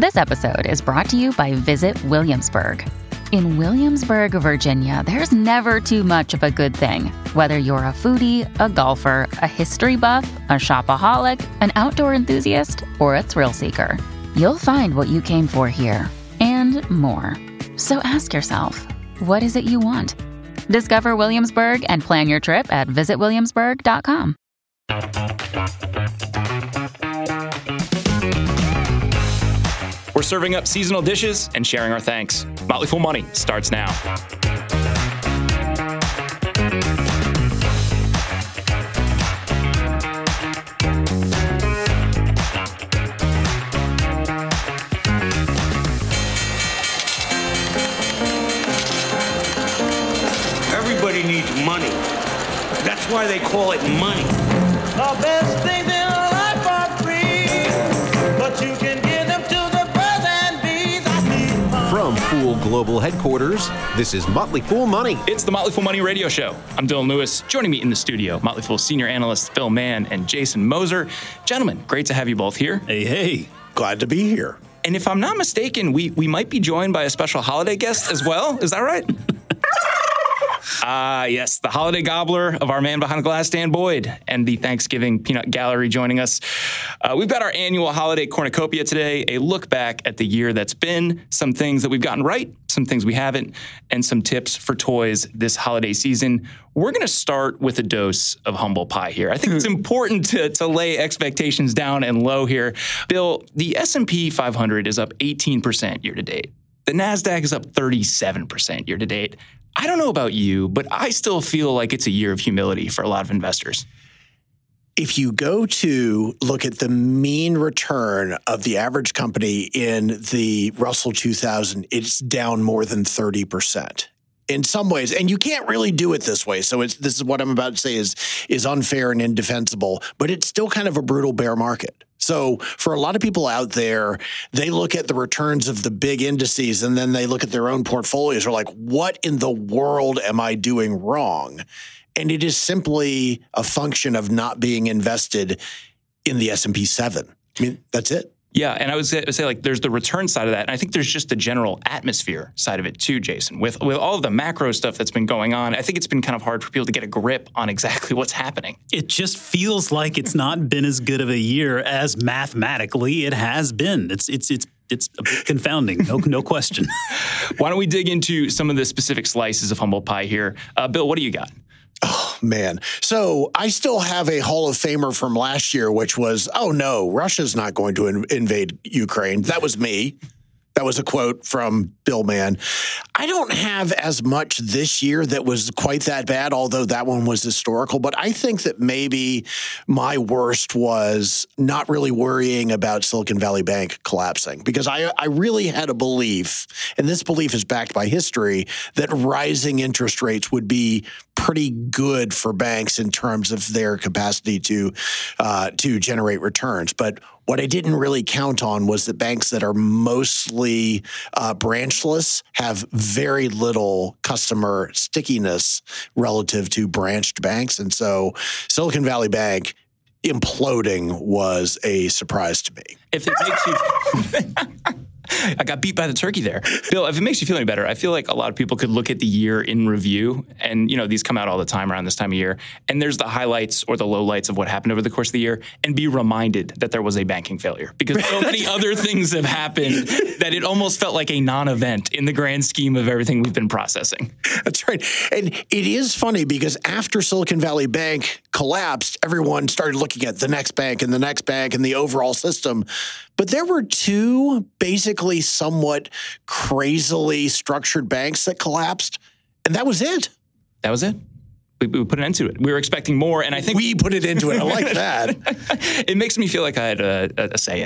This episode is brought to you by Visit Williamsburg. In Williamsburg, Virginia, there's never too much of a good thing. Whether you're a foodie, a golfer, a history buff, a shopaholic, an outdoor enthusiast, or a thrill seeker, you'll find what you came for here and more. So ask yourself, what is it you want? Discover Williamsburg and plan your trip at visitwilliamsburg.com. We're serving up seasonal dishes and sharing our thanks. Motley Fool Money starts now. Everybody needs money. That's why they call it money. The best things in life are free, but you can give them to the birds and bees. From Fool Global Headquarters, this is Motley Fool Money. It's the Motley Fool Money radio show. I'm Dylan Lewis. Joining me in the studio, Motley Fool senior analysts Bill Mann and Jason Moser. Gentlemen, great to have you both here. Hey. Glad to be here. And if I'm not mistaken, we might be joined by a special holiday guest as well. Is that right? Yes, the holiday gobbler of our man behind the glass, Dan Boyd, and the Thanksgiving Peanut Gallery joining us. We've got our annual holiday cornucopia today, a look back at the year that's been, some things that we've gotten right, some things we haven't, and some tips for toys this holiday season. We're going to start with a dose of humble pie here. I think it's important to lay expectations down and low here. Bill, the S&P 500 is up 18% year to date. The NASDAQ is up 37% year to date. I don't know about you, but I still feel like it's a year of humility for a lot of investors. If you go to look at the mean return of the average company in the Russell 2000, it's down more than 30%. In some ways, and you can't really do it this way. So this is what I'm about to say is unfair and indefensible, but it's still kind of a brutal bear market. So for a lot of people out there, they look at the returns of the big indices and then they look at their own portfolios. They're like, what in the world am I doing wrong? And it is simply a function of not being invested in the S&P 7. I mean, that's it. Yeah, and I would say like there's the return side of that, and I think there's just the general atmosphere side of it too, Jason. With all of the macro stuff that's been going on, I think it's been kind of hard for people to get a grip on exactly what's happening. It just feels like it's not been as good of a year as mathematically it has been. It's a bit confounding, no question. Why don't we dig into some of the specific slices of humble pie here? Bill, what do you got? Oh, man. So I still have a Hall of Famer from last year, which was, oh, no, Russia's not going to invade Ukraine. That was me. That was a quote from Bill Mann. I don't have as much this year that was quite that bad, although that one was historical. But I think that maybe my worst was not really worrying about Silicon Valley Bank collapsing, because I really had a belief, and this belief is backed by history, that rising interest rates would be pretty good for banks in terms of their capacity to generate returns. But what I didn't really count on was that banks that are mostly branchless have very little customer stickiness relative to branched banks. And so Silicon Valley Bank imploding was a surprise to me. If it makes you... I got beat by the turkey there. Bill, if it makes you feel any better, I feel like a lot of people could look at the year in review, and these come out all the time around this time of year, and there's the highlights or the lowlights of what happened over the course of the year, and be reminded that there was a banking failure, because so many other things have happened that it almost felt like a non-event in the grand scheme of everything we've been processing. That's right. And it is funny because after Silicon Valley Bank collapsed, everyone started looking at the next bank and the next bank and the overall system. But there were two basically somewhat crazily structured banks that collapsed, and that was it. That was it. We put an end to it. We were expecting more, and I think... We put it into it. I like that. It makes me feel like I had a say in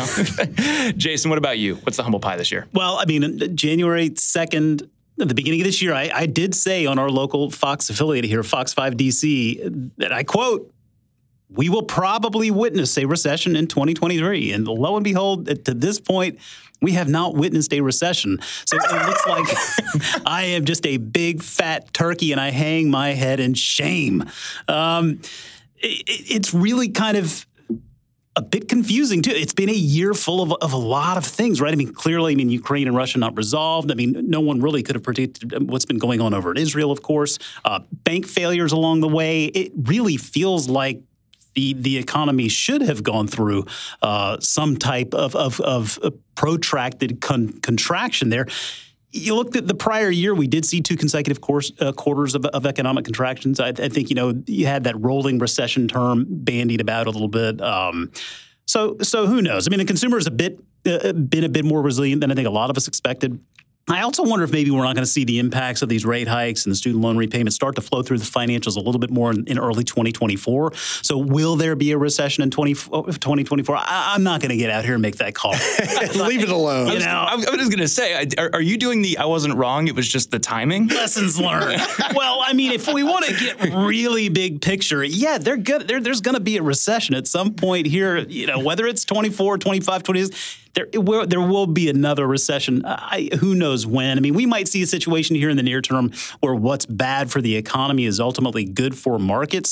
it, Jason, what about you? What's the humble pie this year? Well, I mean, January 2nd, at the beginning of this year, I did say on our local Fox affiliate here, Fox 5 DC, that I quote, "We will probably witness a recession in 2023. And lo and behold, to this point, we have not witnessed a recession. So it looks like I am just a big fat turkey and I hang my head in shame. It's really kind of a bit confusing, too. It's been a year full of a lot of things, right? I mean, clearly, Ukraine and Russia not resolved. I mean, no one really could have predicted what's been going on over in Israel, of course. Bank failures along the way. It really feels like the economy should have gone through some type of protracted contraction there. You looked at the prior year, we did see 2 consecutive quarters of economic contractions. I think, you had that rolling recession term bandied about a little bit. So who knows? I mean, the consumer is been a bit more resilient than I think a lot of us expected. I also wonder if maybe we're not going to see the impacts of these rate hikes and the student loan repayments start to flow through the financials a little bit more in early 2024. So will there be a recession in 2024? I'm not going to get out here and make that call. Leave it alone. I was just going to say, are you doing I wasn't wrong, it was just the timing? Lessons learned. Well, I mean, if we want to get really big picture, yeah, there's going to be a recession at some point here, whether it's 24, 25, 26. There will be another recession. Who knows when? I mean, we might see a situation here in the near term where what's bad for the economy is ultimately good for markets.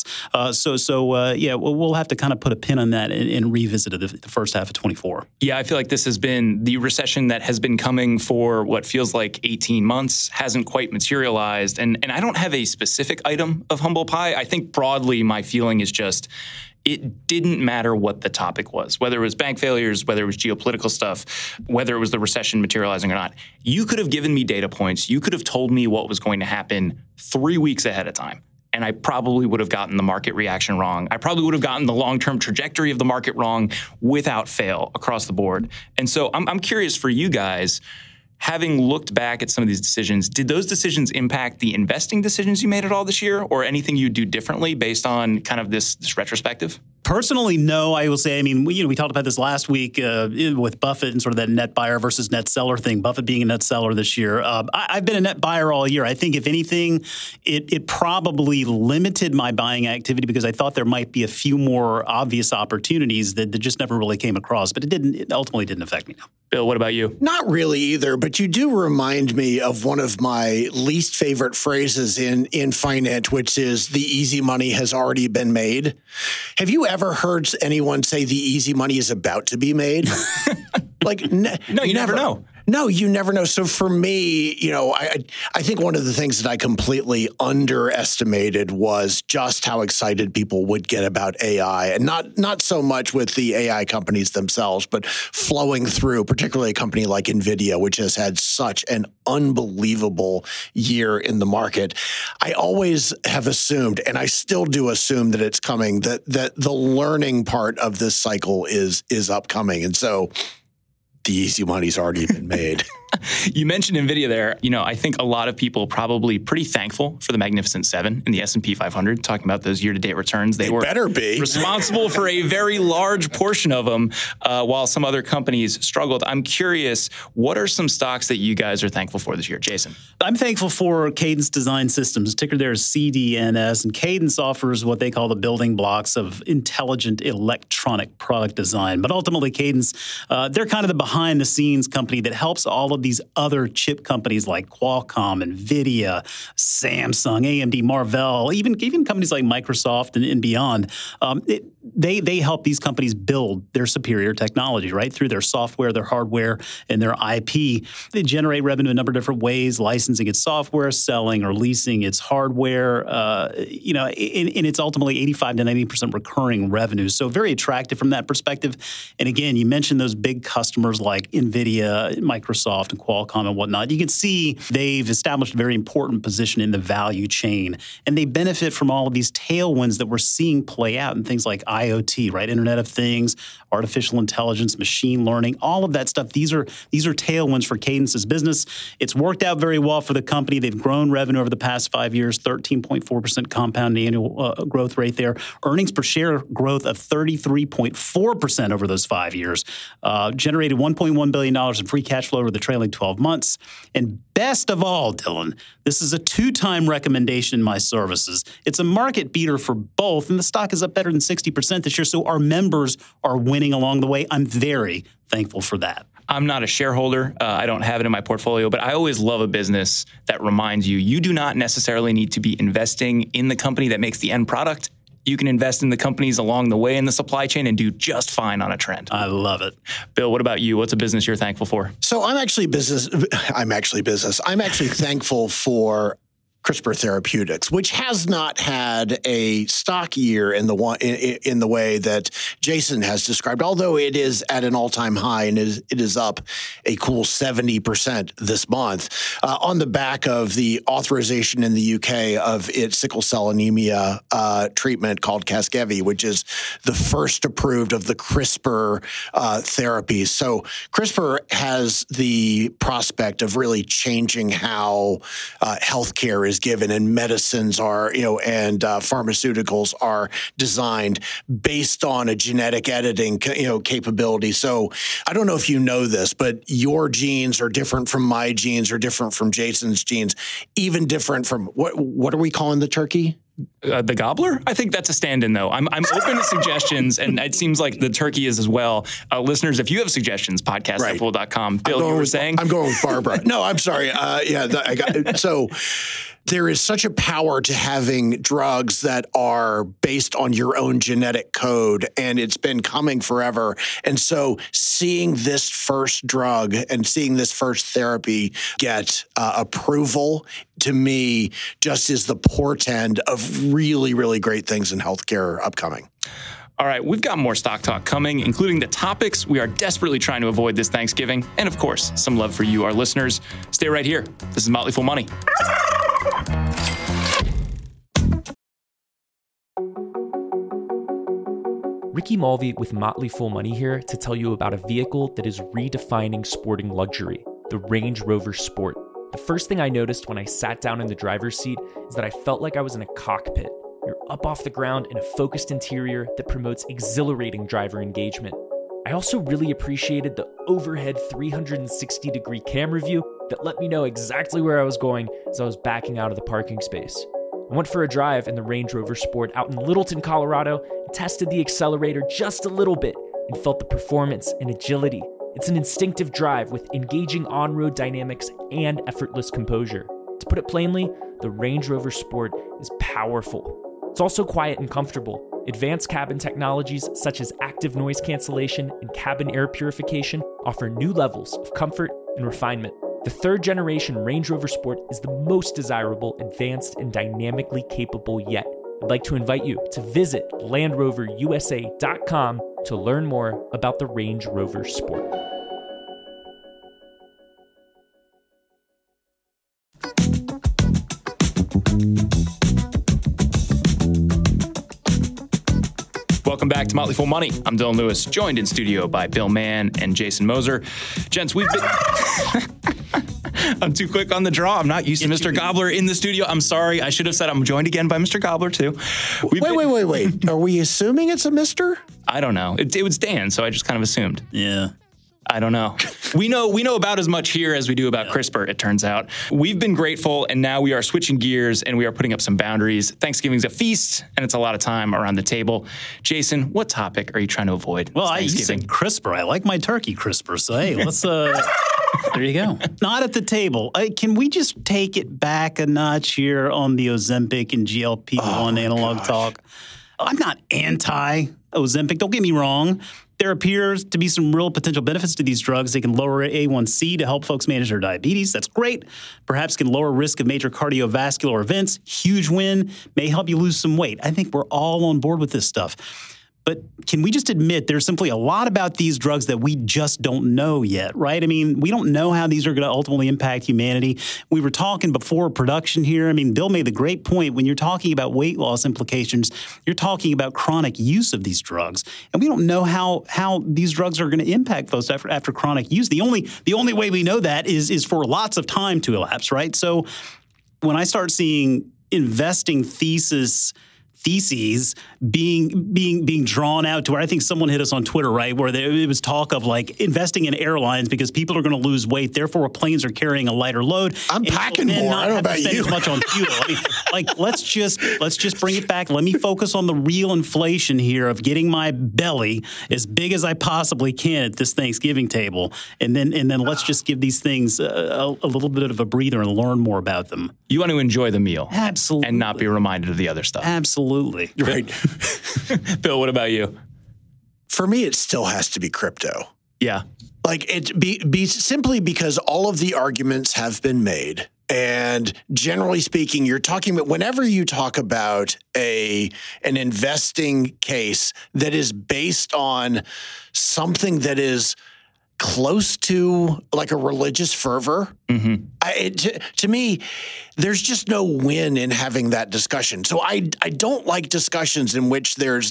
We'll have to kind of put a pin on that and revisit it the first half of 24. Yeah, I feel like this has been the recession that has been coming for what feels like 18 months, hasn't quite materialized. And I don't have a specific item of humble pie. I think broadly my feeling is just it didn't matter what the topic was, whether it was bank failures, whether it was geopolitical stuff, whether it was the recession materializing or not. You could have given me data points. You could have told me what was going to happen 3 weeks ahead of time. And I probably would have gotten the market reaction wrong. I probably would have gotten the long-term trajectory of the market wrong without fail across the board. And so I'm curious for you guys, having looked back at some of these decisions, did those decisions impact the investing decisions you made at all this year, or anything you do differently based on kind of this retrospective? Personally, no. I will say, I mean, we talked about this last week with Buffett and sort of that net buyer versus net seller thing. Buffett being a net seller this year. I've been a net buyer all year. I think, if anything, it probably limited my buying activity because I thought there might be a few more obvious opportunities that just never really came across. But it ultimately didn't affect me. Bill, what about you? Not really either, but you do remind me of one of my least favorite phrases in finance, which is the easy money has already been made. Have you ever heard anyone say the easy money is about to be made? No, you never know. No, you never know. So for me, I think one of the things that I completely underestimated was just how excited people would get about AI, and not so much with the AI companies themselves, but flowing through, particularly a company like NVIDIA, which has had such an unbelievable year in the market. I always have assumed, and I still do assume that it's coming, that the learning part of this cycle is upcoming. And so the easy money's already been made. You mentioned NVIDIA there. I think a lot of people probably pretty thankful for the Magnificent Seven in the S&P 500, talking about those year-to-date returns. They were better be responsible for a very large portion of them, while some other companies struggled. I'm curious, what are some stocks that you guys are thankful for this year? Jason? I'm thankful for Cadence Design Systems. Ticker there is CDNS, and Cadence offers what they call the building blocks of intelligent electronic product design. But ultimately, Cadence, they're kind of the behind-the-scenes company that helps all of these other chip companies like Qualcomm, NVIDIA, Samsung, AMD, Marvell, even companies like Microsoft and beyond. They help these companies build their superior technology, right? Through their software, their hardware, and their IP. They generate revenue a number of different ways, licensing its software, selling or leasing its hardware, and it's ultimately 85 to 90% recurring revenue. So very attractive from that perspective. And again, you mentioned those big customers like NVIDIA, Microsoft, and Qualcomm and whatnot. You can see they've established a very important position in the value chain, and they benefit from all of these tailwinds that we're seeing play out in things like IoT, right? Internet of Things, artificial intelligence, machine learning, all of that stuff. These are tailwinds for Cadence's business. It's worked out very well for the company. They've grown revenue over the past 5 years, 13.4% compound annual growth rate there. Earnings per share growth of 33.4% over those 5 years. Generated $1.1 billion in free cash flow over the trailing 12 months. And best of all, Dylan, this is a 2-time recommendation in my services. It's a market beater for both, and the stock is up better than 60% this year, so our members are winning along the way. I'm very thankful for that. I'm not a shareholder. I don't have it in my portfolio, but I always love a business that reminds you do not necessarily need to be investing in the company that makes the end product. you can invest in the companies along the way in the supply chain and do just fine on a trend. I love it. Bill, what about you? What's a business you're thankful for? So I'm actually thankful for CRISPR Therapeutics, which has not had a stock year in the way that Jason has described, although it is at an all-time high and it is up a cool 70% this month on the back of the authorization in the UK of its sickle cell anemia treatment called Casgevy, which is the first approved of the CRISPR therapies. So CRISPR has the prospect of really changing how healthcare is given, and medicines are, and pharmaceuticals are designed based on a genetic editing, capability. So I don't know if you know this, but your genes are different from my genes, or different from Jason's genes, even different from what are we calling the turkey? The gobbler? I think that's a stand-in, though. I'm open to suggestions, and it seems like the turkey is as well. Listeners, if you have suggestions, podcast@fool.com. Bill, you were saying? I'm going with Barbara. No, I'm sorry. So there is such a power to having drugs that are based on your own genetic code, and it's been coming forever. And so seeing this first drug and seeing this first therapy get approval, to me, just is the portend of really, really great things in healthcare upcoming. All right, we've got more Stock Talk coming, including the topics we are desperately trying to avoid this Thanksgiving, and of course, some love for you, our listeners. Stay right here. This is Motley Fool Money. Ricky Mulvey with Motley Fool Money here to tell you about a vehicle that is redefining sporting luxury, the Range Rover Sport. The first thing I noticed when I sat down in the driver's seat is that I felt like I was in a cockpit. You're up off the ground in a focused interior that promotes exhilarating driver engagement. I also really appreciated the overhead 360-degree camera view that let me know exactly where I was going as I was backing out of the parking space. I went for a drive in the Range Rover Sport out in Littleton, Colorado, and tested the accelerator just a little bit and felt the performance and agility. It's an instinctive drive with engaging on-road dynamics and effortless composure. To put it plainly, the Range Rover Sport is powerful. It's also quiet and comfortable. Advanced cabin technologies such as active noise cancellation and cabin air purification offer new levels of comfort and refinement. The third-generation Range Rover Sport is the most desirable, advanced, and dynamically capable yet. I'd like to invite you to visit LandRoverUSA.com to learn more about the Range Rover Sport. Welcome back to Motley Fool Money. I'm Dylan Lewis, joined in studio by Bill Mann and Jason Moser. Gents, we've been... I'm too quick on the draw. I'm not used to Mr. Gobbler in the studio. I'm sorry. I should have said I'm joined again by Mr. Gobbler, too. Wait. Are we assuming it's a Mr.? I don't know. It was Dan, so I just kind of assumed. Yeah. I don't know. We know about as much here as we do about CRISPR, it turns out. We've been grateful, and now we are switching gears, and we are putting up some boundaries. Thanksgiving's a feast, and it's a lot of time around the table. Jason, what topic are you trying to avoid? Well, you said CRISPR. I like my turkey CRISPR, so hey, let's... There you go. Not at the table. Can we just take it back a notch here on the Ozempic and GLP-1 analog talk? I'm not anti-Ozempic. Don't get me wrong. There appears to be some real potential benefits to these drugs. They can lower A1C to help folks manage their diabetes. That's great. Perhaps can lower risk of major cardiovascular events. Huge win. May help you lose some weight. I think we're all on board with this stuff. But can we just admit there's simply a lot about these drugs that we just don't know yet, right? I mean, we don't know how these are going to ultimately impact humanity. We were talking before production here. I mean, Bill made the great point. When you're talking about weight loss implications, you're talking about chronic use of these drugs. And we don't know how these drugs are going to impact folks after chronic use. The only way we know that is for lots of time to elapse, right? So when I start seeing investing theses being drawn out to where I think someone hit us on Twitter, right, where it was talk of like investing in airlines because people are going to lose weight, therefore planes are carrying a lighter load. I'm packing more. I don't know about you. As much on fuel. I mean, like let's just bring it back. Let me focus on the real inflation here of getting my belly as big as I possibly can at this Thanksgiving table, and then let's just give these things a little bit of a breather and learn more about them. You want to enjoy the meal, absolutely, and not be reminded of the other stuff. Absolutely. Absolutely. Right. Bill, what about you? For me, it still has to be crypto. Yeah. Like it be simply because all of the arguments have been made. And generally speaking, you're talking about whenever you talk about an investing case that is based on something that is close to like a religious fervor, to me, there's just no win in having that discussion. So I don't like discussions in which there's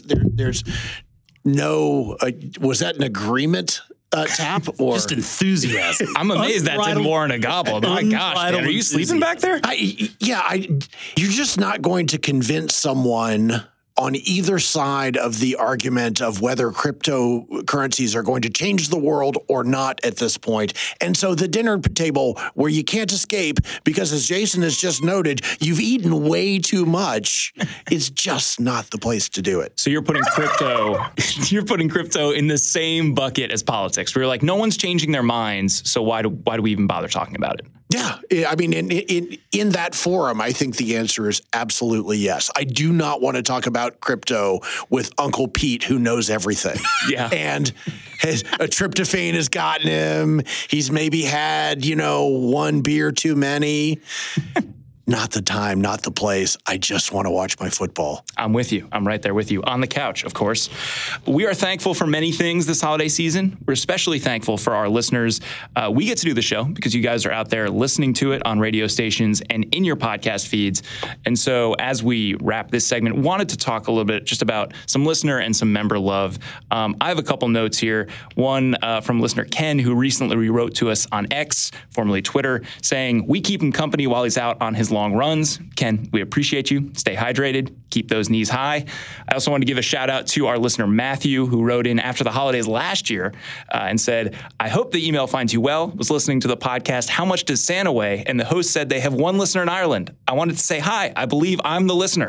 no, was that an agreement? Tap or just enthusiasm. I'm amazed that didn't warrant a gobble. My gosh, Dan, are you sleeping back there? You're just not going to convince someone on either side of the argument of whether cryptocurrencies are going to change the world or not at this point. And so the dinner table where you can't escape because, as Jason has just noted, you've eaten way too much, is just not the place to do it. So you're putting crypto in the same bucket as politics. We're like, no one's changing their minds, so why do we even bother talking about it? Yeah, I mean, in that forum, I think the answer is absolutely yes. I do not want to talk about crypto with Uncle Pete, who knows everything. Yeah, and a tryptophan has gotten him. He's maybe had, one beer too many. Not the time, not the place. I just want to watch my football. I'm with you. I'm right there with you. On the couch, of course. We are thankful for many things this holiday season. We're especially thankful for our listeners. We get to do the show because you guys are out there listening to it on radio stations and in your podcast feeds. And so as we wrap this segment, wanted to talk a little bit just about some listener and some member love. I have a couple notes here. One from listener Ken, who recently rewrote to us on X, formerly Twitter, saying, "We keep him company while he's out on his long runs." Ken, we appreciate you. Stay hydrated. Keep those knees high. I also want to give a shout out to our listener Matthew, who wrote in after the holidays last year and said, "I hope the email finds you well. Was listening to the podcast, How Much Does Santa Weigh? And the host said they have one listener in Ireland. I wanted to say hi. I believe I'm the listener."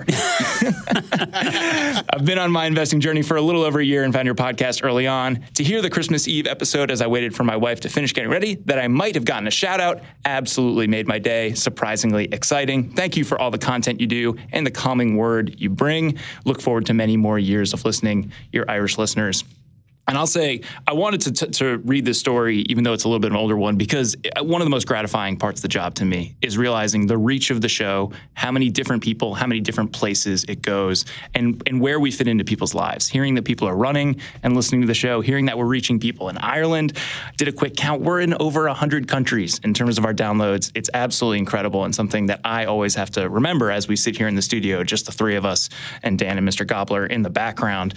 I've been on my investing journey for a little over a year and found your podcast early on. To hear the Christmas Eve episode as I waited for my wife to finish getting ready, that I might have gotten a shout out, absolutely made my day. Surprisingly exciting. Thank you for all the content you do and the calming word you bring. Look forward to many more years of listening, your Irish listeners. And I'll say, I wanted to read this story, even though it's a little bit of an older one, because one of the most gratifying parts of the job to me is realizing the reach of the show, how many different people, how many different places it goes, and where we fit into people's lives. Hearing that people are running and listening to the show, hearing that we're reaching people in Ireland. Did a quick count. We're in over 100 countries in terms of our downloads. It's absolutely incredible and something that I always have to remember as we sit here in the studio, just the three of us and Dan and Mr. Gobbler in the background.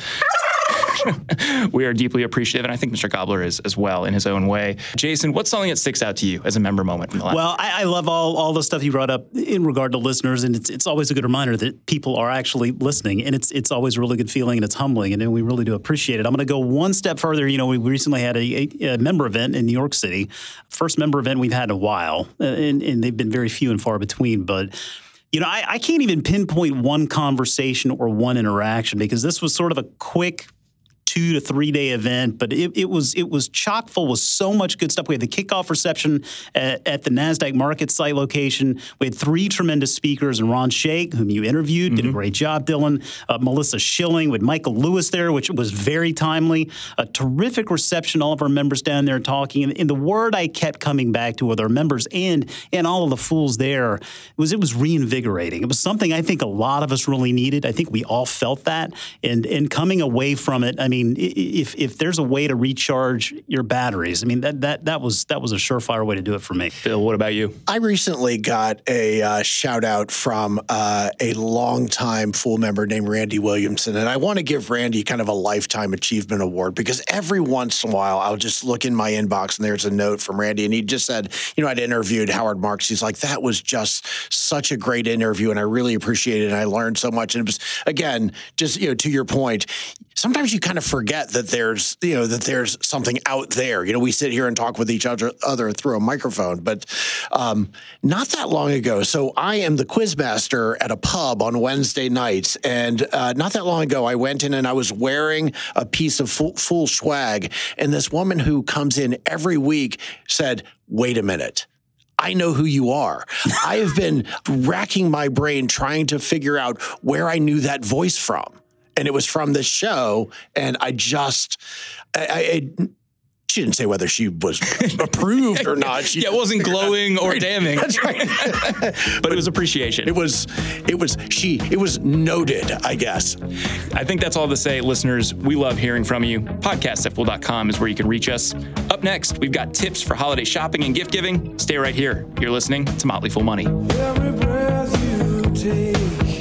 We are deeply appreciative, and I think Mr. Gobbler is as well in his own way. Jason, what's something that sticks out to you as a member moment from the last? Well, I love all the stuff you brought up in regard to listeners, and it's always a good reminder that people are actually listening, and it's always a really good feeling, and it's humbling, and we really do appreciate it. I'm going to go one step further. We recently had a member event in New York City, first member event we've had in a while, and they've been very few and far between, but I can't even pinpoint one conversation or one interaction because this was sort of a quick 2 to 3 day event, but it was chock full with so much good stuff. We had the kickoff reception at the NASDAQ market site location. We had 3 tremendous speakers, and Ron Shaich, whom you interviewed, did a great job, Dylan. Melissa Schilling with Michael Lewis there, which was very timely. A terrific reception, all of our members down there talking. And the word I kept coming back to with our members and all of the fools there was it was reinvigorating. It was something I think a lot of us really needed. I think we all felt that. And coming away from it, I mean, if there's a way to recharge your batteries, I mean, that was a surefire way to do it for me. Bill, what about you? I recently got a shout out from a longtime Fool member named Randy Williamson, and I want to give Randy kind of a Lifetime Achievement Award because every once in a while I'll just look in my inbox and there's a note from Randy, and he just said, I'd interviewed Howard Marks. He's like, that was just such a great interview, and I really appreciate it, and I learned so much. And it was, again, just to your point, sometimes you kind of forget that there's something out there. We sit here and talk with each other through a microphone, but not that long ago. So I am the quizmaster at a pub on Wednesday nights, and not that long ago I went in and I was wearing a piece of full swag, and this woman who comes in every week said, "Wait a minute. I know who you are. I have been racking my brain trying to figure out where I knew that voice from. And it was from this show. And she didn't say whether she was approved or not. It wasn't glowing or damning. That's right. But it was appreciation. It was noted, I guess. I think that's all to say, listeners. We love hearing from you. Podcast@fool.com is where you can reach us. Up next, we've got tips for holiday shopping and gift giving. Stay right here. You're listening to Motley Fool Money. Every breath you take,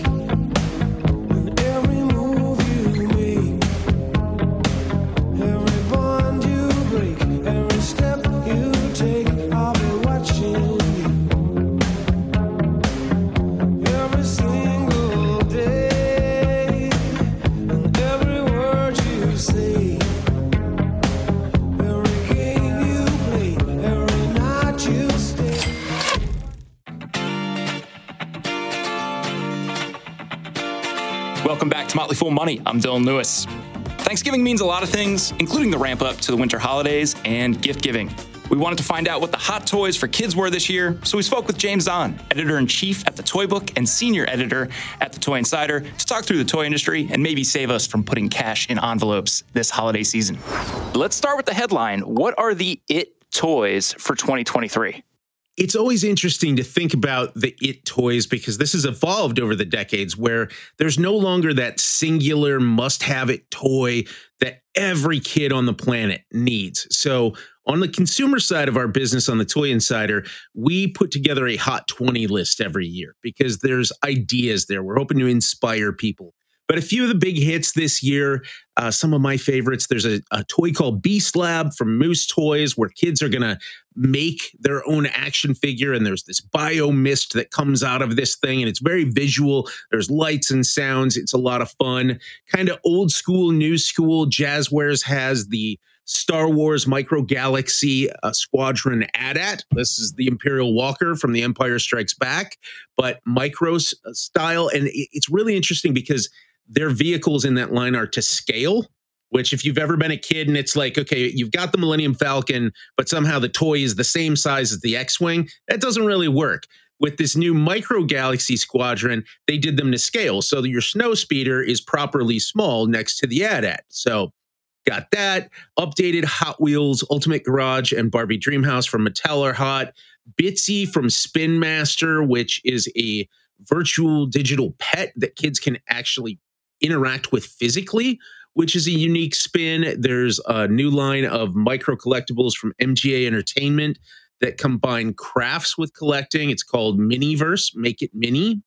and every move you make, every bond you break, every step you take, I'll be watching you. Every single day, and every word you say, every game you play, every night you stay. Welcome back to Motley Fool Money. I'm Dylan Lewis. Thanksgiving means a lot of things, including the ramp up to the winter holidays and gift giving. We wanted to find out what the hot toys for kids were this year, so we spoke with James Zahn, editor-in-chief at The Toy Book and senior editor at The Toy Insider, to talk through the toy industry and maybe save us from putting cash in envelopes this holiday season. Let's start with the headline. What are the IT toys for 2023? It's always interesting to think about the IT toys because this has evolved over the decades where there's no longer that singular must-have it toy that every kid on the planet needs. So on the consumer side of our business on the Toy Insider, we put together a Hot 20 list every year because there's ideas there. We're hoping to inspire people. But a few of the big hits this year, some of my favorites, there's a toy called Beast Lab from Moose Toys where kids are going to make their own action figure. And there's this bio mist that comes out of this thing. And it's very visual. There's lights and sounds. It's a lot of fun. Kind of old school, new school. Jazzwares has the Star Wars Micro Galaxy Squadron AT-AT. This is the Imperial Walker from The Empire Strikes Back, but micro style. And it's really interesting because their vehicles in that line are to scale, which if you've ever been a kid and it's like, okay, you've got the Millennium Falcon, but somehow the toy is the same size as the X-Wing, that doesn't really work. With this new Micro Galaxy Squadron, they did them to scale. So that your snow speeder is properly small next to the AT-AT. So got that. Updated Hot Wheels, Ultimate Garage, and Barbie Dreamhouse from Mattel are hot. Bitsy from Spin Master, which is a virtual digital pet that kids can actually interact with physically, which is a unique spin. There's a new line of micro collectibles from MGA Entertainment that combine crafts with collecting. It's called Miniverse, Make It Mini.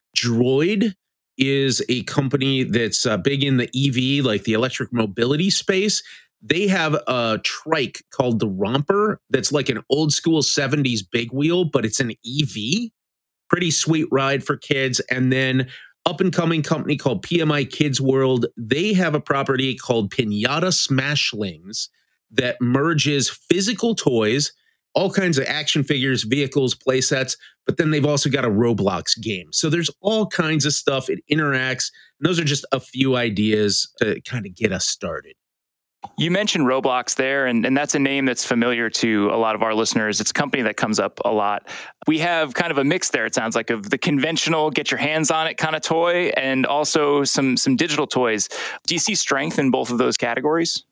Droid is a company that's big in the EV, like the electric mobility space. They have a trike called the Romper that's like an old school 70s big wheel, but it's an EV. Pretty sweet ride for kids. And then up and coming company called PMI Kids World. They have a property called Pinata Smashlings that merges physical toys, all kinds of action figures, vehicles, play sets, but then they've also got a Roblox game. So there's all kinds of stuff. It interacts. And those are just a few ideas to kind of get us started. You mentioned Roblox there, and that's a name that's familiar to a lot of our listeners. It's a company that comes up a lot. We have kind of a mix there, it sounds like, of the conventional get your hands on it kind of toy and also some digital toys. Do you see strength in both of those categories?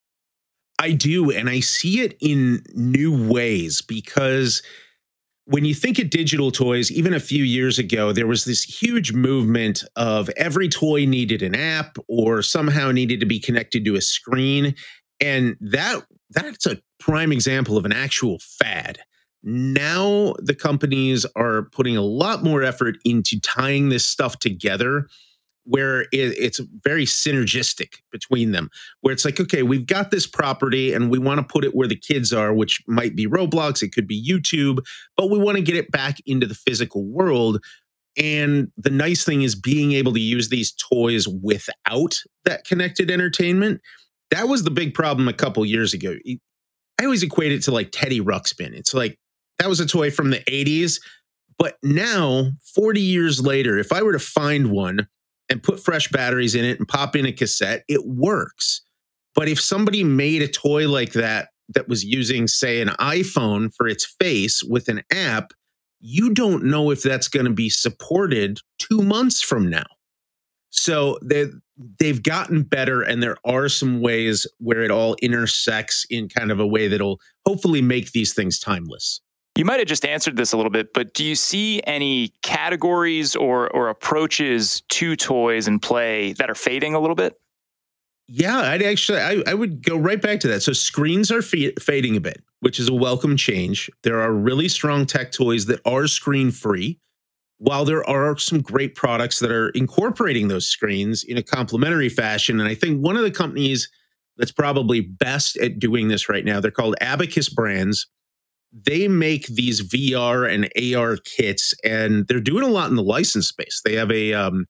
I do, and I see it in new ways because when you think of digital toys, even a few years ago, there was this huge movement of every toy needed an app or somehow needed to be connected to a screen. And that's a prime example of an actual fad. Now the companies are putting a lot more effort into tying this stuff together where it's very synergistic between them, where it's like, okay, we've got this property and we want to put it where the kids are, which might be Roblox, it could be YouTube, but we want to get it back into the physical world. And the nice thing is being able to use these toys without that connected entertainment. That was the big problem a couple years ago. I always equate it to like Teddy Ruxpin. It's like, that was a toy from the 80s, but now 40 years later, if I were to find one and put fresh batteries in it and pop in a cassette, it works. But if somebody made a toy like that that was using, say, an iPhone for its face with an app, you don't know if that's going to be supported 2 months from now. So they've gotten better, and there are some ways where it all intersects in kind of a way that'll hopefully make these things timeless. You might have just answered this a little bit, but do you see any categories or approaches to toys and play that are fading a little bit? Yeah, I would go right back to that. So screens are fading a bit, which is a welcome change. There are really strong tech toys that are screen free, while there are some great products that are incorporating those screens in a complementary fashion. And I think one of the companies that's probably best at doing this right now, they're called Abacus Brands. They make these VR and AR kits, and they're doing a lot in the license space. They have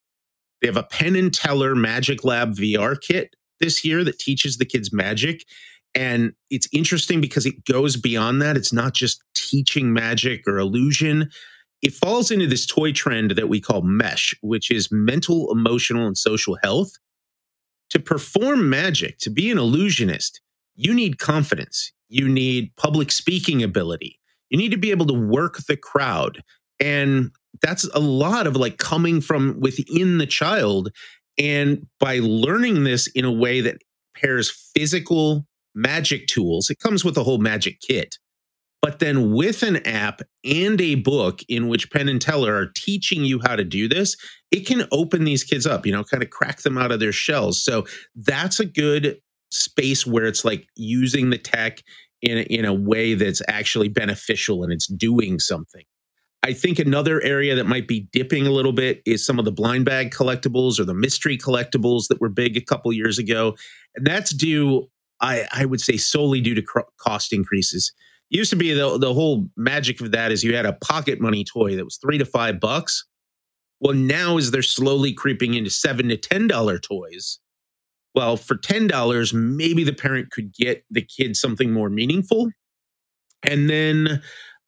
a Penn and Teller Magic Lab VR kit this year that teaches the kids magic. And it's interesting because it goes beyond that. It's not just teaching magic or illusion. It falls into this toy trend that we call MESH, which is mental, emotional, and social health. To perform magic, to be an illusionist, you need confidence. You need public speaking ability. You need to be able to work the crowd. And that's a lot of like coming from within the child. And by learning this in a way that pairs physical magic tools, it comes with a whole magic kit, but then with an app and a book in which Penn and Teller are teaching you how to do this, it can open these kids up, kind of crack them out of their shells. So that's a good space where it's like using the tech in a way that's actually beneficial and it's doing something. I think another area that might be dipping a little bit is some of the blind bag collectibles or the mystery collectibles that were big a couple years ago. And that's due, I would say, solely due to cost increases. It used to be the whole magic of that is you had a pocket money toy that was $3 to $5. Well, now as they're slowly creeping into $7 to $10 toys, well, for $10, maybe the parent could get the kid something more meaningful. And then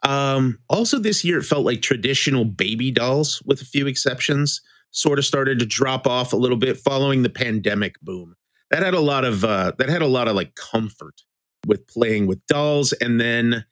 also this year, it felt like traditional baby dolls, with a few exceptions, sort of started to drop off a little bit following the pandemic boom. That had a lot of like comfort with playing with dolls. And then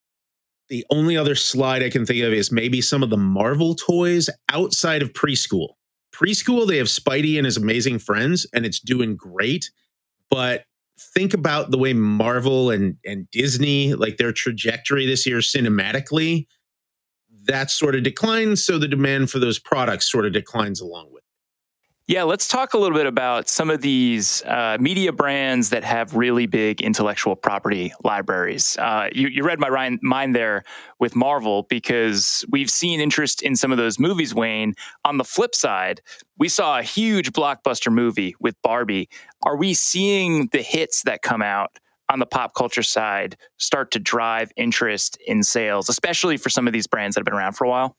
the only other slide I can think of is maybe some of the Marvel toys outside of preschool. Preschool, they have Spidey and his amazing friends, and it's doing great. But think about the way Marvel and Disney, like their trajectory this year cinematically, that sort of declines. So the demand for those products sort of declines along with it. Yeah, let's talk a little bit about some of these media brands that have really big intellectual property libraries. You read my mind there with Marvel, because we've seen interest in some of those movies wane. On the flip side, we saw a huge blockbuster movie with Barbie. Are we seeing the hits that come out on the pop culture side start to drive interest in sales, especially for some of these brands that have been around for a while?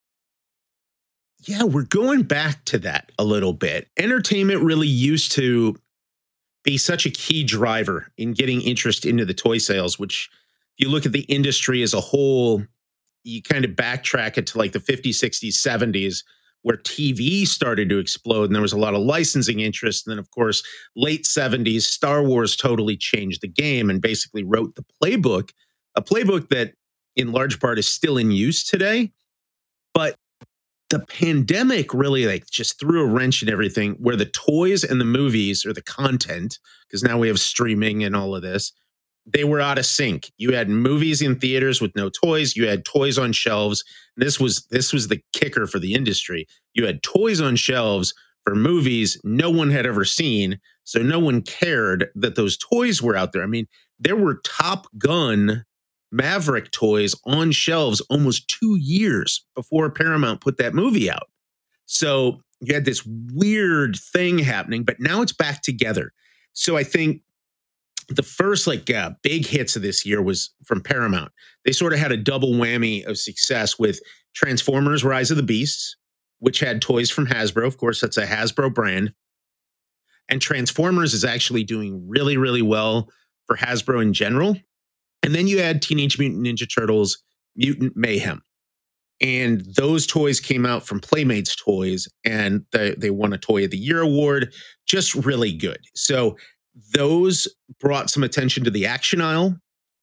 Yeah, we're going back to that a little bit. Entertainment really used to be such a key driver in getting interest into the toy sales, which if you look at the industry as a whole, you kind of backtrack it to like the 50s, 60s, 70s, where TV started to explode and there was a lot of licensing interest. And then, of course, late 70s, Star Wars totally changed the game and basically wrote the playbook, a playbook that in large part is still in use today. But the pandemic really like just threw a wrench in everything, where the toys and the movies, or the content, because now we have streaming and all of this, they were out of sync. You had movies in theaters with no toys. You had toys on shelves. And this was the kicker for the industry. You had toys on shelves for movies no one had ever seen. So no one cared that those toys were out there. I mean, there were Top Gun Maverick toys on shelves almost 2 years before Paramount put that movie out. So you had this weird thing happening, but now it's back together. So I think the first big hits of this year was from Paramount. They sort of had a double whammy of success with Transformers: Rise of the Beasts, which had toys from Hasbro. Of course, that's a Hasbro brand. And Transformers is actually doing really, really well for Hasbro in general. And then you had Teenage Mutant Ninja Turtles: Mutant Mayhem. And those toys came out from Playmates Toys, and they won a Toy of the Year award. Just really good. So those brought some attention to the action aisle.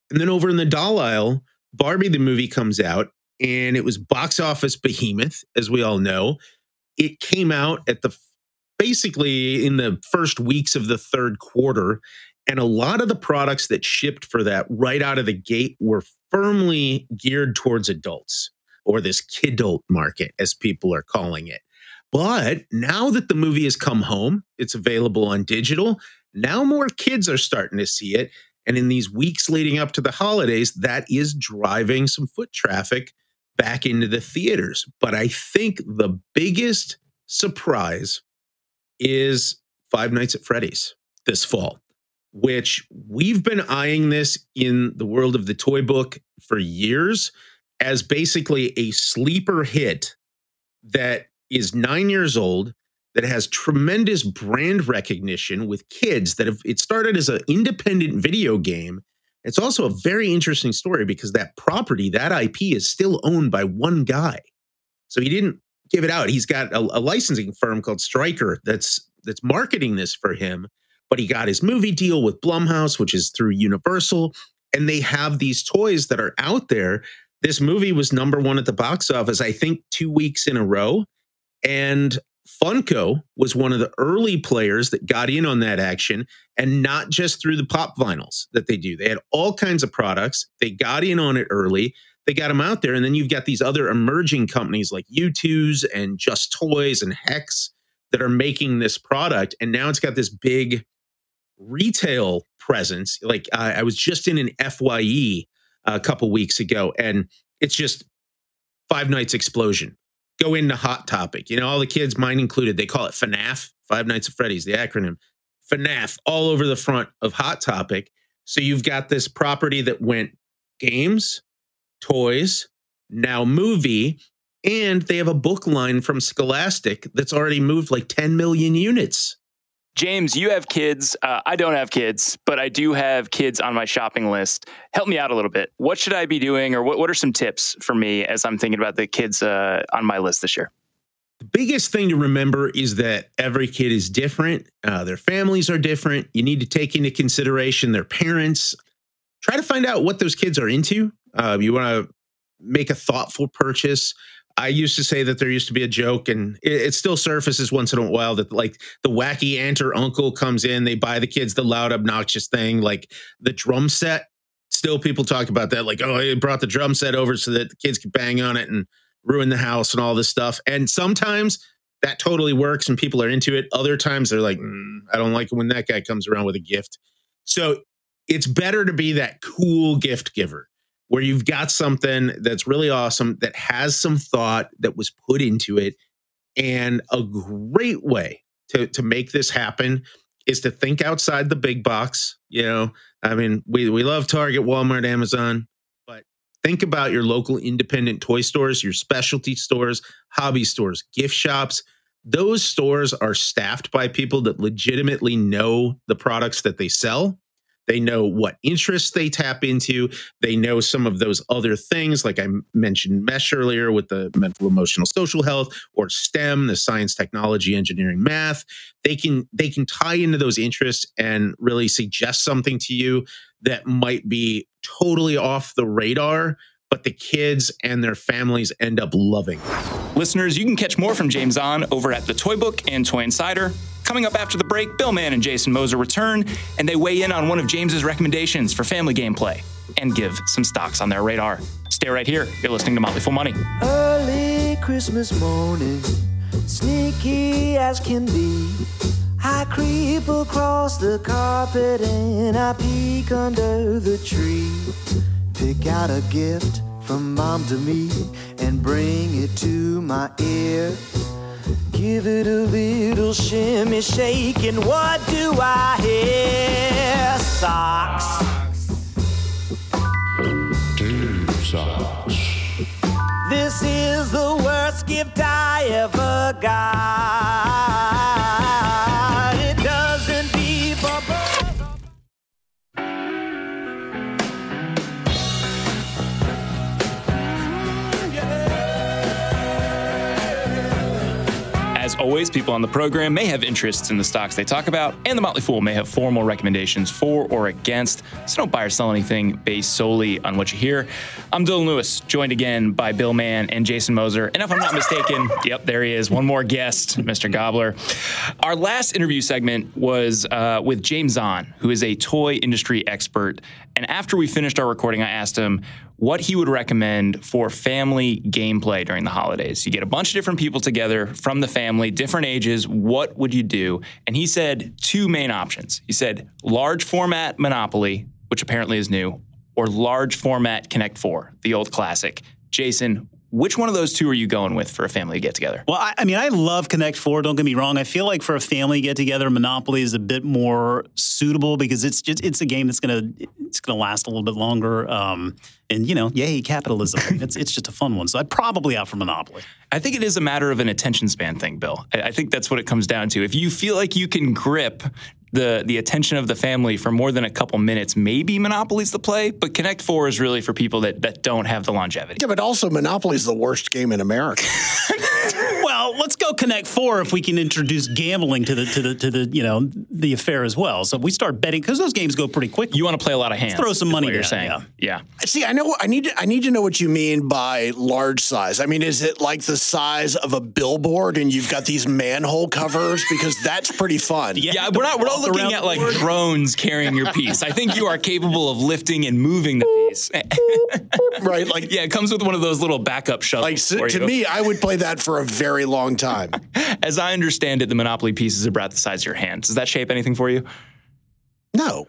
And then over in the doll aisle, Barbie the movie comes out, and it was box office behemoth, as we all know. It came out at basically in the first weeks of the third quarter, and a lot of the products that shipped for that right out of the gate were firmly geared towards adults, or this kidult market, as people are calling it. But now that the movie has come home, it's available on digital. Now more kids are starting to see it. And in these weeks leading up to the holidays, that is driving some foot traffic back into the theaters. But I think the biggest surprise is Five Nights at Freddy's this fall, which we've been eyeing this in the world of the toy book for years as basically a sleeper hit that is 9 years old, that has tremendous brand recognition with kids it started as an independent video game. It's also a very interesting story because that property, that IP, is still owned by one guy. So he didn't give it out. He's got a licensing firm called Stryker that's marketing this for him, but he got his movie deal with Blumhouse, which is through Universal, and they have these toys that are out there. This movie was #1 at the box office, I think 2 weeks in a row. And Funko was one of the early players that got in on that action, and not just through the pop vinyls that they do. They had all kinds of products. They got in on it early. They got them out there. And then you've got these other emerging companies like U2s and Just Toys and Hex that are making this product. And now it's got this big retail presence. Like I was just in an FYE a couple weeks ago, and it's just Five Nights explosion. Go into Hot Topic. You know, all the kids, mine included, they call it FNAF, Five Nights at Freddy's, the acronym. FNAF all over the front of Hot Topic. So you've got this property that went games, toys, now movie, and they have a book line from Scholastic that's already moved like 10 million units. James, you have kids. I don't have kids, but I do have kids on my shopping list. Help me out a little bit. What should I be doing, or what are some tips for me as I'm thinking about the kids on my list this year? The biggest thing to remember is that every kid is different. Their families are different. You need to take into consideration their parents. Try to find out what those kids are into. You want to make a thoughtful purchase. I used to say that there used to be a joke, and it still surfaces once in a while, that like the wacky aunt or uncle comes in, they buy the kids the loud, obnoxious thing, like the drum set. Still people talk about that, like, oh, I brought the drum set over so that the kids could bang on it and ruin the house and all this stuff. And sometimes that totally works and people are into it. Other times they're like, I don't like it when that guy comes around with a gift. So it's better to be that cool gift giver, where you've got something that's really awesome, that has some thought that was put into it. And a great way to make this happen is to think outside the big box. You know, I mean, we love Target, Walmart, Amazon, but think about your local independent toy stores, your specialty stores, hobby stores, gift shops. Those stores are staffed by people that legitimately know the products that they sell. They know what interests they tap into. They know some of those other things, like I mentioned MESH earlier with the mental, emotional, social health, or STEM, the science, technology, engineering, math. They can tie into those interests and really suggest something to you that might be totally off the radar, but the kids and their families end up loving. Listeners, you can catch more from James on over at The Toy Book and Toy Insider. Coming up after the break, Bill Mann and Jason Moser return, and they weigh in on one of James's recommendations for family gameplay and give some stocks on their radar. Stay right here. You're listening to Motley Fool Money. Early Christmas morning, sneaky as can be, I creep across the carpet and I peek under the tree. Pick out a gift from mom to me and bring it to my ear. Give it a little shimmy shake, and what do I hear? Socks. Two socks. This is the worst gift I ever got. It doesn't be for birds. As always, people on the program may have interests in the stocks they talk about, and the Motley Fool may have formal recommendations for or against, so don't buy or sell anything based solely on what you hear. I'm Dylan Lewis, joined again by Bill Mann and Jason Moser, and if I'm not mistaken, yep, there he is, one more guest, Mr. Gobbler. Our last interview segment was with James Zahn, who is a toy industry expert, and after we finished our recording, I asked him what he would recommend for family gameplay during the holidays. You get a bunch of different people together from the family, different ages. What would you do? And he said two main options. He said large format Monopoly, which apparently is new, or large format Connect 4, the old classic. Jason, which one of those two are you going with for a family get-together? Well, I mean, I love Connect 4, don't get me wrong. I feel like for a family get-together, Monopoly is a bit more suitable because it's a game that's gonna last a little bit longer. And, you know, yay, capitalism. It's just a fun one. So I'd probably opt for Monopoly. I think it is a matter of an attention span thing, Bill. I think that's what it comes down to. If you feel like you can grip the attention of the family for more than a couple minutes, maybe Monopoly's the play, but Connect 4 is really for people that don't have the longevity. Yeah, but also Monopoly's the worst game in America. Well, let's go Connect 4 if we can introduce gambling to the affair as well. So if we start betting, because those games go pretty quick. You want to play a lot of hands. Let's throw some money down, you're saying. Yeah. See, I need to know what you mean by large size. I mean, is it like the size of a billboard and you've got these manhole covers? Because that's pretty fun. Yeah, we're not looking at like drones carrying your piece. I think you are capable of lifting and moving the piece. Right, like yeah, it comes with one of those little backup shovels. Like to me, I would play that for a very long time. As I understand it, the Monopoly pieces are about the size of your hand. Does that shape anything for you? No.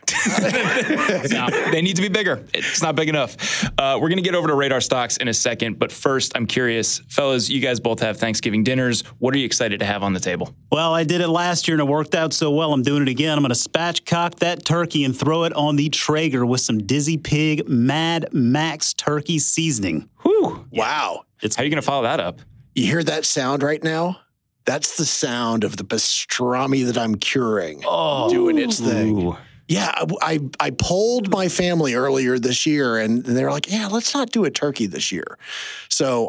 No, they need to be bigger. It's not big enough. We're going to get over to Radar Stocks in a second, but first, I'm curious, fellas, you guys both have Thanksgiving dinners. What are you excited to have on the table? Well, I did it last year and it worked out so well. I'm doing it again. I'm going to spatchcock that turkey and throw it on the Traeger with some Dizzy Pig Mad Max turkey seasoning. Whew. Wow. How are you going to follow that up? You hear that sound right now? That's the sound of the pastrami that I'm curing doing its thing. Ooh. Yeah, I polled my family earlier this year, and they're like, "Yeah, let's not do a turkey this year." So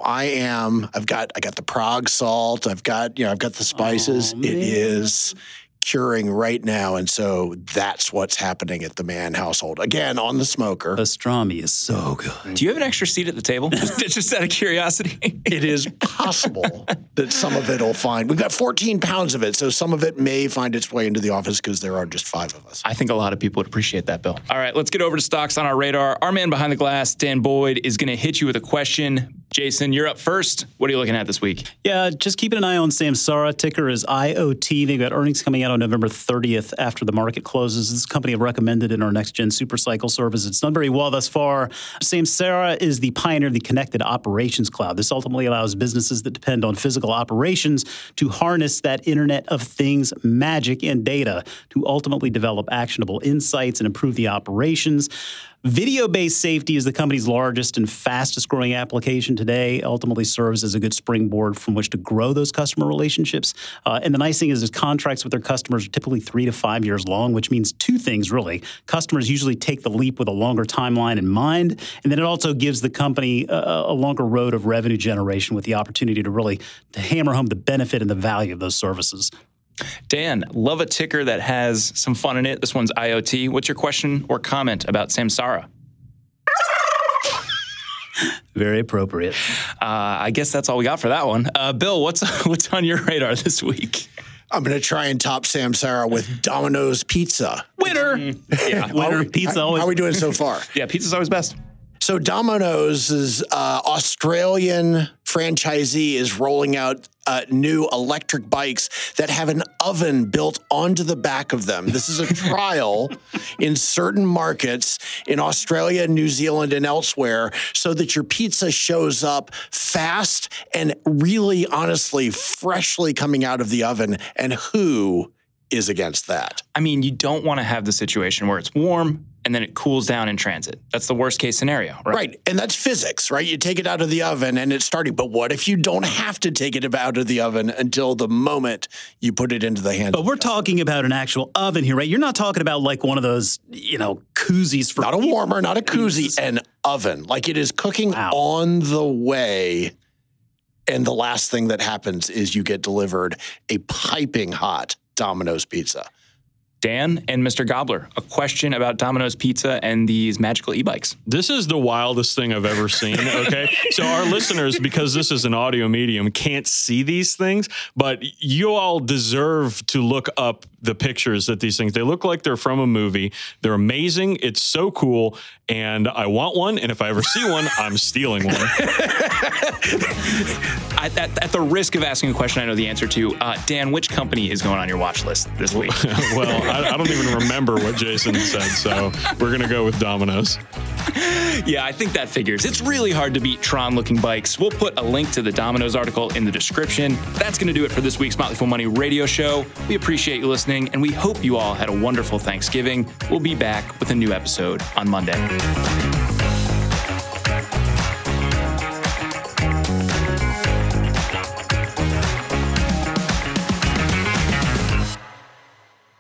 I got the Prague salt. I've got the spices. It is curing right now, and so that's what's happening at the Mann household again on the smoker. Pastrami is so good. Do you have an extra seat at the table? just out of curiosity. It is possible that some of it will find. We've got 14 pounds of it, so some of it may find its way into the office because there are just 5 of us. I think a lot of people would appreciate that, Bill. All right, let's get over to stocks on our radar. Our man behind the glass, Dan Boyd, is going to hit you with a question. Jason, you're up first. What are you looking at this week? Yeah, just keeping an eye on Samsara. Ticker is IoT. They've got earnings coming out on November 30th after the market closes. This company I've recommended in our next gen supercycle service. It's done very well thus far. Samsara is the pioneer of the connected operations cloud. This ultimately allows businesses that depend on physical operations to harness that Internet of Things magic and data to ultimately develop actionable insights and improve the operations. Video-based safety is the company's largest and fastest-growing application today. Ultimately serves as a good springboard from which to grow those customer relationships. And the nice thing is contracts with their customers are typically 3 to 5 years long, which means two things, really. Customers usually take the leap with a longer timeline in mind, and then it also gives the company a longer road of revenue generation with the opportunity to really hammer home the benefit and the value of those services. Dan, love a ticker that has some fun in it. This one's IoT. What's your question or comment about Samsara? Very appropriate. I guess that's all we got for that one. Bill, what's on your radar this week? I'm going to try and top Samsara with Domino's Pizza. Winner! Yeah, winner. Pizza always. How are we doing so far? Yeah, pizza's always best. So Domino's Australian franchisee is rolling out new electric bikes that have an oven built onto the back of them. This is a trial in certain markets in Australia, New Zealand, and elsewhere so that your pizza shows up fast and really, honestly, freshly coming out of the oven. And who is against that? I mean, you don't want to have the situation where it's warm and then it cools down in transit. That's the worst case scenario, right? Right, and that's physics, right? You take it out of the oven and it's starting. But what if you don't have to take it out of the oven until the moment you put it into the hands? But we're talking about an actual oven here, right? You're not talking about like one of those, koozies for... Not a warmer, not a koozie, an oven. Like it is cooking on the way. And the last thing that happens is you get delivered a piping hot Domino's pizza. Dan and Mr. Gobbler, a question about Domino's Pizza and these magical e-bikes. This is the wildest thing I've ever seen, okay? So our listeners, because this is an audio medium, can't see these things, but you all deserve to look up the pictures that these things, they look like they're from a movie. They're amazing. It's so cool. And I want one. And if I ever see one, I'm stealing one. At the risk of asking a question I know the answer to, Dan, which company is going on your watch list this week? Well, I don't even remember what Jason said, so we're going to go with Domino's. Yeah, I think that figures. It's really hard to beat Tron-looking bikes. We'll put a link to the Domino's article in the description. That's going to do it for this week's Motley Fool Money radio show. We appreciate you listening, and we hope you all had a wonderful Thanksgiving. We'll be back with a new episode on Monday.